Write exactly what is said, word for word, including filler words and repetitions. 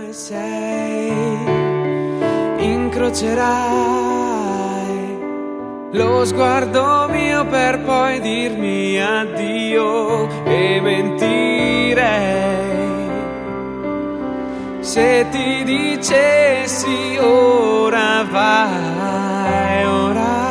come sei, incrocerai lo sguardo mio per poi dirmi addio e mentirei se ti dicessi ora vai, ora